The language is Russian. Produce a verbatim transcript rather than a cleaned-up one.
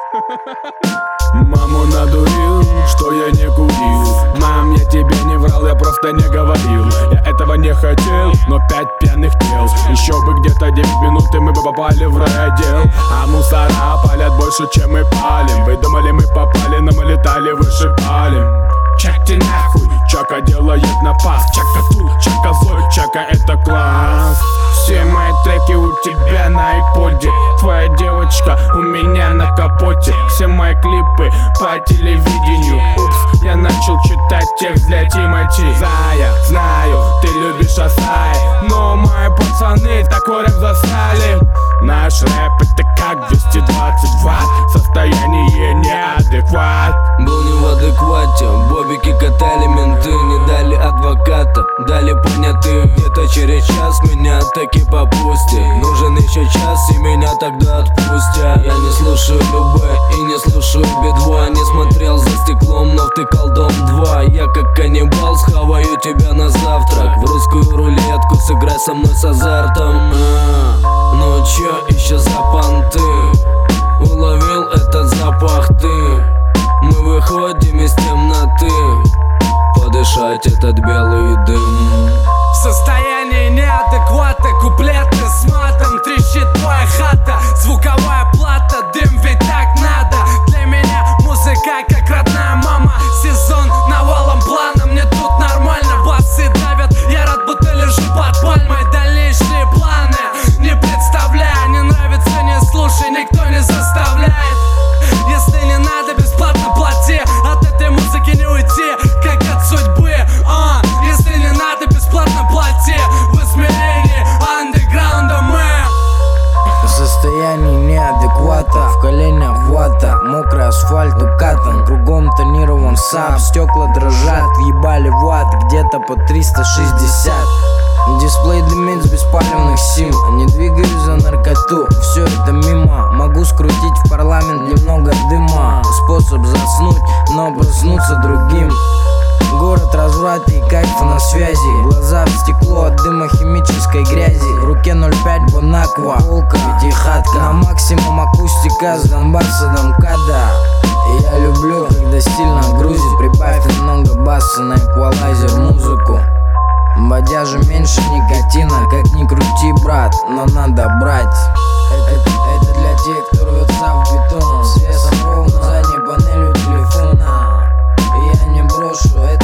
Маму надурил, что я не курил. Мам, я тебе не врал, я просто не говорил. Я этого не хотел, но пять пьяных тел. Еще бы где-то девять минут, и мы бы попали в райотдел. А мусора палят больше, чем мы палим. Вы думали, мы попали, но мы летали выше палим. Чаки нахуй, Чака делает напас. Чака тут, Чака злой, Чака это класс. Все мои треки у тебя на айподе. Твоя девочка у меня на капоте. Все мои клипы по телевидению. Упс, я начал читать текст для Тимати. Зая, знаю, ты любишь Асай, но мои пацаны такой рэп засрали. Наш рэп это как двести двадцать ватт. Состояние неадекват. Был не в адеквате, бобики катали менты. Не дали адвоката, дали понятых. Где-то через час меня таки попустят. Нужен еще час и меня тогда отпустят. Я не слушаю любэ и не слушаю би два. Не смотрел за стеклом, но втыкал дом два. Я как каннибал схаваю тебя на завтрак. В русскую рулетку сыграй со мной с азартом. а, Ну чё еще за понты? Уловил этот запах ты. Мы выходим из темноты, подышать этот белый дым. Состояние неадеквата, куплеты с матом. Трещит твоя хата, звуковая плата. Дым ведь так надо. Для меня музыка как родная мама. Сезон навалом плана, мне тут нормально. Басы давят, я рад, будто лежу под пальмой. Дальнейшие планы не представляю. Не нравится, не слушай, никто не заставляет. Если не надо, бесплатно плати. От этой музыки не уйти, как от судьбы. а, Если не надо, бесплатно плати. В измерении андеграунда мы. В состоянии неадеквата, в коленях вата. Мокрый асфальт укатан, кругом тонирован сап. Стекла дрожат, въебали в ад, где-то по триста шестьдесят. Дисплей дымит с беспалевных сим. Не двигаюсь за наркоту, все это мимо. Могу скрутить в парламент немного дыма. Способ заснуть, но проснуться другим. Город разврата и кайфа на связи. Глаза в стекло от дыма химической грязи. В руке ноль пять Бонаква, волка, пятихатка. На максимум акустика с Донбасса до МКАДа. И я люблю, когда стильно грузит. Прибавь немного баса на эквалайзер музыку. Бодяжи меньше никотина, как ни крути, брат, но надо брать. Это, это, это для тех, кто рвется в бетон. С весом ровно задней панелью телефона. И я не брошу это.